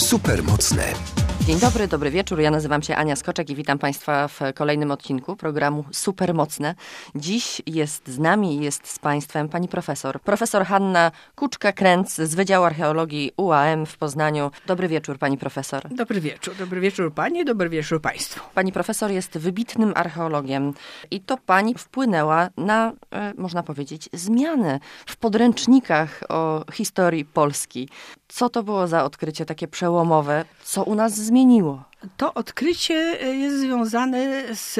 Supermocne. Dzień dobry, dobry wieczór. Ja nazywam się Ania Skoczek i witam Państwa w kolejnym odcinku programu Supermocne. Dziś jest z nami, jest z Państwem pani profesor Hanna Kuczka-Kręc z Wydziału Archeologii UAM w Poznaniu. Dobry wieczór, pani profesor. Dobry wieczór pani, dobry wieczór państwu. Pani profesor jest wybitnym archeologiem i to pani wpłynęła na, można powiedzieć, zmiany w podręcznikach o historii Polski. Co to było za odkrycie takie przełomowe? Co u nas zmieniło? To odkrycie jest związane z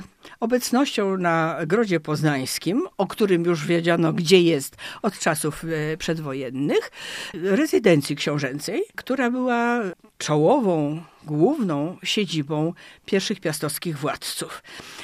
obecnością na Grodzie Poznańskim, o którym już wiedziano, gdzie jest od czasów przedwojennych, rezydencji książęcej, która była czołową, główną siedzibą pierwszych piastowskich władców.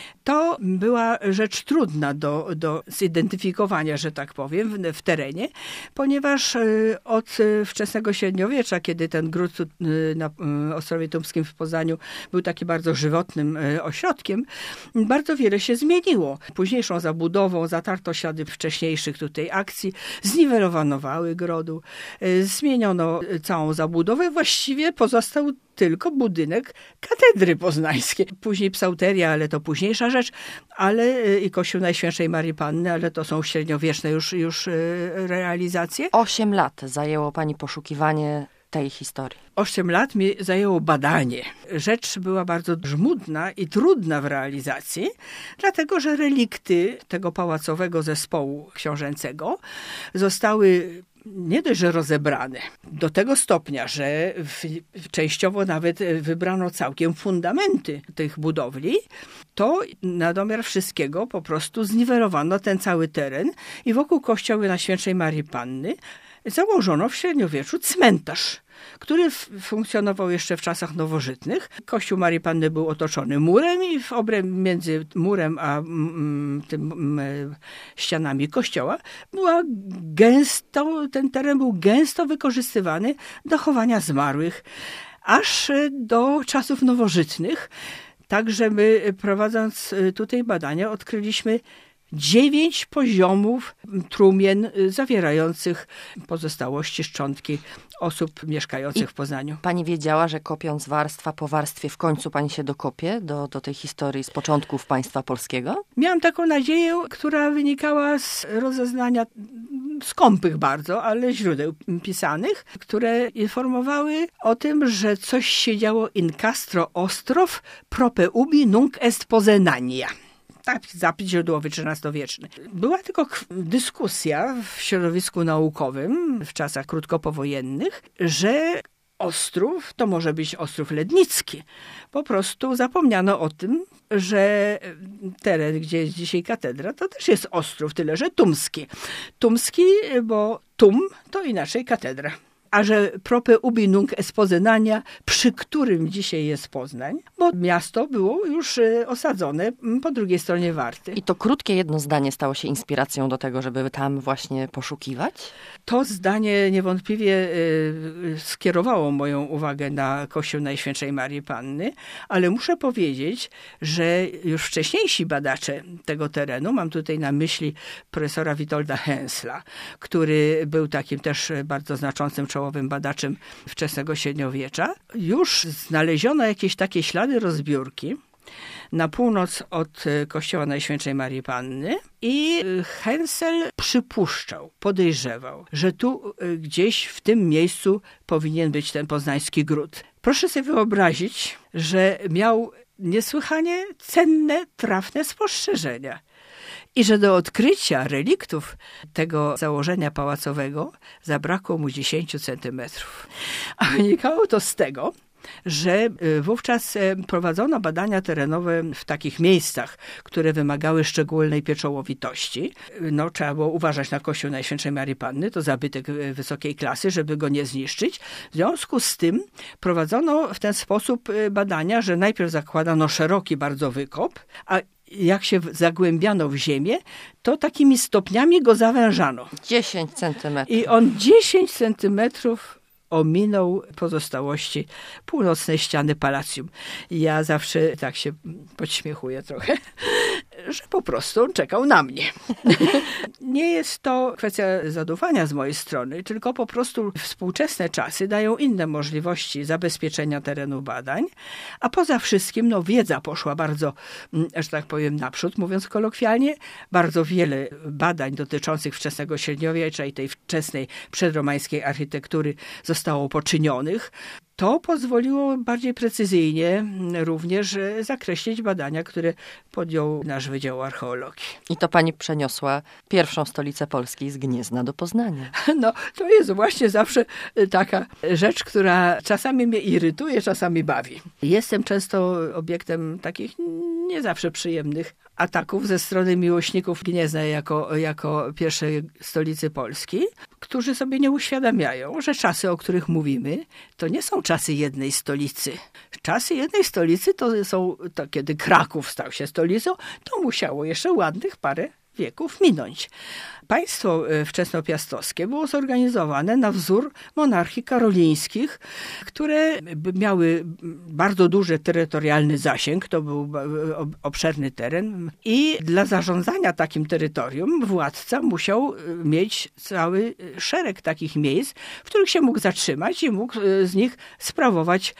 To była rzecz trudna do zidentyfikowania, że tak powiem, w terenie, ponieważ od wczesnego średniowiecza, kiedy ten gród na Ostrowie Tumskim w Poznaniu był taki bardzo żywotnym ośrodkiem, bardzo wiele się zmieniło. Późniejszą zabudową zatarto ślady wcześniejszych tutaj akcji, zniwelowano wały grodu, zmieniono całą zabudowę, właściwie pozostał tylko budynek katedry poznańskiej. Później psałteria, ale to późniejsza rzecz, ale i kościół Najświętszej Marii Panny, ale to są średniowieczne już realizacje. 8 lat zajęło pani poszukiwanie tej historii. 8 lat mi zajęło badanie. Rzecz była bardzo żmudna i trudna w realizacji, dlatego że relikty tego pałacowego zespołu książęcego zostały nie dość, że rozebrane, do tego stopnia, że częściowo nawet wybrano całkiem fundamenty tych budowli, to na domiar wszystkiego po prostu zniwelowano ten cały teren i wokół kościoła Najświętszej Marii Panny założono w średniowieczu cmentarz, który funkcjonował jeszcze w czasach nowożytnych. Kościół Marii Panny był otoczony murem i w obrębie między murem a ścianami kościoła ten teren był gęsto wykorzystywany do chowania zmarłych, aż do czasów nowożytnych. Także my, prowadząc tutaj badania, odkryliśmy 9 poziomów trumien zawierających pozostałości, szczątki osób mieszkających w Poznaniu. Pani wiedziała, że kopiąc warstwa po warstwie w końcu pani się dokopie do tej historii z początków państwa polskiego? Miałam taką nadzieję, która wynikała z rozeznania skąpych bardzo, ale źródeł pisanych, które informowały o tym, że coś się działo in castro Ostrów prope ubi nunc est Pozenania. Tak, zapis źródłowy XIII-wieczny. Była tylko dyskusja w środowisku naukowym w czasach krótkopowojennych, że Ostrów to może być Ostrów Lednicki. Po prostu zapomniano o tym, że teren, gdzie jest dzisiaj katedra, to też jest Ostrów, tyle że tumski. Tumski, bo tum to inaczej katedra. A że prope ubi nunc est Pozenania, przy którym dzisiaj jest Poznań, bo miasto było już osadzone po drugiej stronie Warty. I to krótkie jedno zdanie stało się inspiracją do tego, żeby tam właśnie poszukiwać? To zdanie niewątpliwie skierowało moją uwagę na kościół Najświętszej Marii Panny, ale muszę powiedzieć, że już wcześniejsi badacze tego terenu, mam tutaj na myśli profesora Witolda Hensla, który był takim też bardzo znaczącym czołowym badaczem wczesnego średniowiecza, już znaleziono jakieś takie ślady rozbiórki na północ od kościoła Najświętszej Marii Panny i Hensel przypuszczał, podejrzewał, że tu gdzieś w tym miejscu powinien być ten poznański gród. Proszę sobie wyobrazić, że miał niesłychanie cenne, trafne spostrzeżenia. I że do odkrycia reliktów tego założenia pałacowego zabrakło mu 10 centymetrów. A wynikało to z tego, że wówczas prowadzono badania terenowe w takich miejscach, które wymagały szczególnej pieczołowitości. Trzeba było uważać na kościół Najświętszej Marii Panny, to zabytek wysokiej klasy, żeby go nie zniszczyć. W związku z tym prowadzono w ten sposób badania, że najpierw zakładano szeroki bardzo wykop, a jak się zagłębiano w ziemię, to takimi stopniami go zawężano. 10 centymetrów. I on 10 centymetrów ominął pozostałości północnej ściany Palacjum. Ja zawsze tak się podśmiechuję trochę, że po prostu on czekał na mnie. Nie jest to kwestia zadufania z mojej strony, tylko po prostu współczesne czasy dają inne możliwości zabezpieczenia terenu badań, a poza wszystkim wiedza poszła bardzo, że tak powiem, naprzód, mówiąc kolokwialnie. Bardzo wiele badań dotyczących wczesnego średniowiecza i tej wczesnej przedromańskiej architektury zostało poczynionych. To pozwoliło bardziej precyzyjnie również zakreślić badania, które podjął nasz Wydział Archeologii. I to pani przeniosła pierwszą stolicę Polski z Gniezna do Poznania. To jest właśnie zawsze taka rzecz, która czasami mnie irytuje, czasami bawi. Jestem często obiektem takich nie zawsze przyjemnych ataków ze strony miłośników Gniezna jako pierwszej stolicy Polski, którzy sobie nie uświadamiają, że czasy, o których mówimy, to nie są czasy jednej stolicy. Czasy jednej stolicy to kiedy Kraków stał się stolicą, to musiało jeszcze ładnych parę wieków minąć. Państwo wczesnopiastowskie było zorganizowane na wzór monarchii karolińskich, które miały bardzo duży terytorialny zasięg, to był obszerny teren i dla zarządzania takim terytorium władca musiał mieć cały szereg takich miejsc, w których się mógł zatrzymać i mógł z nich sprawować,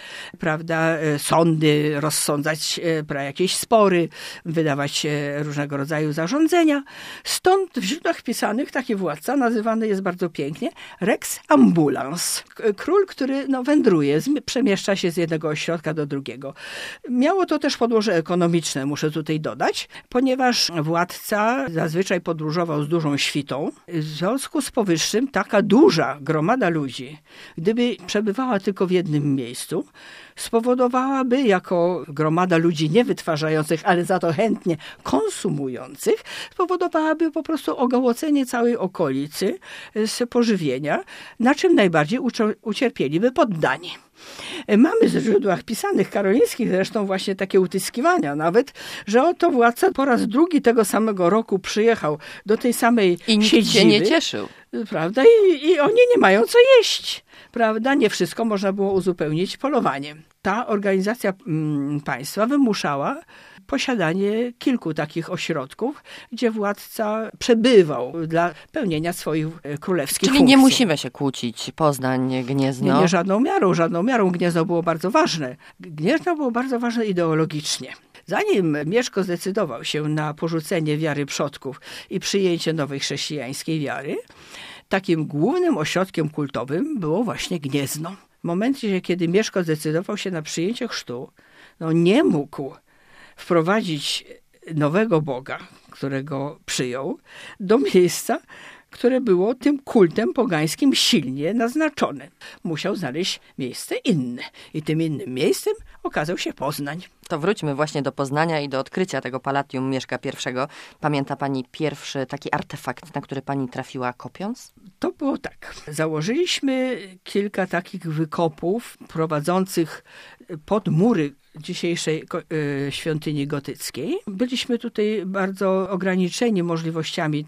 sądy, rozsądzać jakieś spory, wydawać różnego rodzaju zarządzenia. Stąd w źródłach pisanych taki władca nazywany jest bardzo pięknie Rex Ambulans. Król, który wędruje, przemieszcza się z jednego ośrodka do drugiego. Miało to też podłoże ekonomiczne, muszę tutaj dodać, ponieważ władca zazwyczaj podróżował z dużą świtą. W związku z powyższym taka duża gromada ludzi, gdyby przebywała tylko w jednym miejscu, spowodowałaby jako gromada ludzi nie wytwarzających, ale za to chętnie konsumujących, spowodowałaby po prostu ogołocenie całej okolicy z pożywienia, na czym najbardziej ucierpieliby poddani. Mamy w źródłach pisanych karolińskich zresztą właśnie takie utyskiwania nawet, że oto władca po raz drugi tego samego roku przyjechał do tej samej siedziby. I nikt się nie cieszył. Prawda? I oni nie mają co jeść. Prawda? Nie wszystko można było uzupełnić polowaniem. Ta organizacja państwa wymuszała posiadanie kilku takich ośrodków, gdzie władca przebywał dla pełnienia swoich królewskich funkcji. Czyli nie musimy się kłócić, Poznań, Gniezno. Nie, żadną miarą. Gniezno było bardzo ważne. Gniezno było bardzo ważne ideologicznie. Zanim Mieszko zdecydował się na porzucenie wiary przodków i przyjęcie nowej chrześcijańskiej wiary, takim głównym ośrodkiem kultowym było właśnie Gniezno. W momencie, kiedy Mieszko zdecydował się na przyjęcie chrztu, nie mógł wprowadzić nowego Boga, którego przyjął, do miejsca, które było tym kultem pogańskim silnie naznaczone. Musiał znaleźć miejsce inne. I tym innym miejscem okazał się Poznań. To wróćmy właśnie do Poznania i do odkrycia tego Palatium Mieszka I. Pamięta pani pierwszy taki artefakt, na który pani trafiła kopiąc? To było tak. Założyliśmy kilka takich wykopów prowadzących pod mury dzisiejszej świątyni gotyckiej. Byliśmy tutaj bardzo ograniczeni możliwościami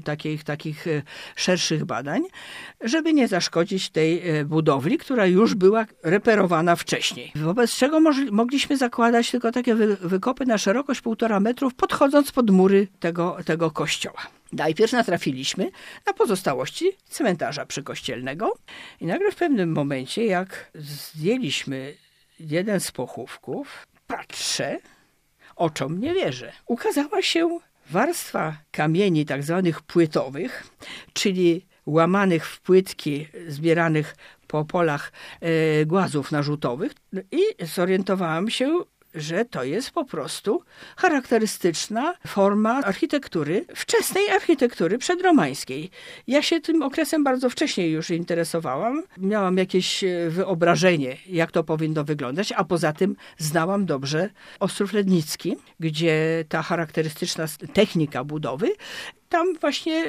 takich szerszych badań, żeby nie zaszkodzić tej budowli, która już była reperowana wcześniej. Wobec czego mogliśmy zakładać tylko takie wykopy na szerokość 1,5 metrów, podchodząc pod mury tego kościoła. Najpierw natrafiliśmy na pozostałości cmentarza przykościelnego i nagle w pewnym momencie, jak zdjęliśmy jeden z pochówków, patrzę, oczom nie wierzę. Ukazała się warstwa kamieni tak zwanych płytowych, czyli łamanych w płytki, zbieranych po polach głazów narzutowych i zorientowałam się, że to jest po prostu charakterystyczna forma architektury, wczesnej architektury przedromańskiej. Ja się tym okresem bardzo wcześnie już interesowałam. Miałam jakieś wyobrażenie, jak to powinno wyglądać, a poza tym znałam dobrze Ostrów Lednicki, gdzie ta charakterystyczna technika budowy tam właśnie,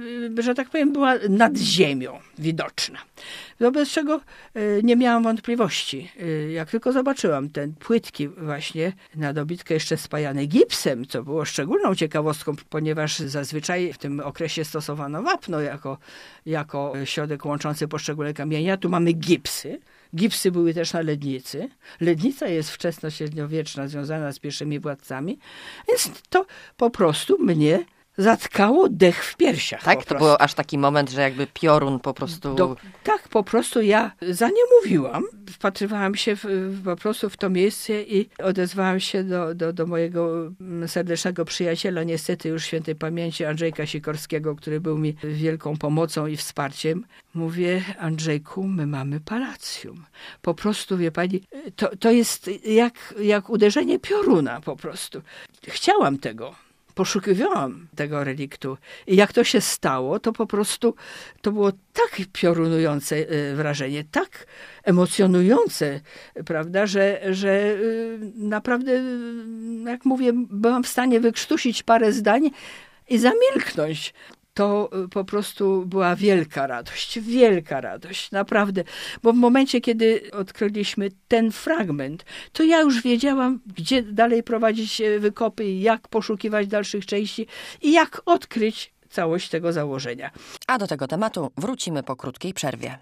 że tak powiem, była nad ziemią widoczna. Wobec czego nie miałam wątpliwości. Jak tylko zobaczyłam te płytki właśnie na dobitkę jeszcze spajane gipsem, co było szczególną ciekawostką, ponieważ zazwyczaj w tym okresie stosowano wapno jako środek łączący poszczególne kamienie, a tu mamy gipsy. Gipsy były też na Lednicy. Lednica jest wczesnośredniowieczna, związana z pierwszymi władcami, więc to po prostu mnie zatkało dech w piersiach. Tak? To był aż taki moment, że jakby piorun po prostu... Tak, po prostu ja za nie mówiłam. Wpatrywałam się po prostu w to miejsce i odezwałam się do mojego serdecznego przyjaciela, niestety już świętej pamięci, Andrzejka Sikorskiego, który był mi wielką pomocą i wsparciem. Mówię: Andrzejku, my mamy palacjum. Po prostu, wie pani, to jest jak uderzenie pioruna po prostu. Chciałam tego. Poszukiwałam tego reliktu. I jak to się stało, to po prostu to było tak piorunujące wrażenie, tak emocjonujące, prawda, że naprawdę, jak mówię, byłam w stanie wykrztusić parę zdań i zamilknąć. To po prostu była wielka radość, naprawdę. Bo w momencie, kiedy odkryliśmy ten fragment, to ja już wiedziałam, gdzie dalej prowadzić wykopy, jak poszukiwać dalszych części i jak odkryć całość tego założenia. A do tego tematu wrócimy po krótkiej przerwie.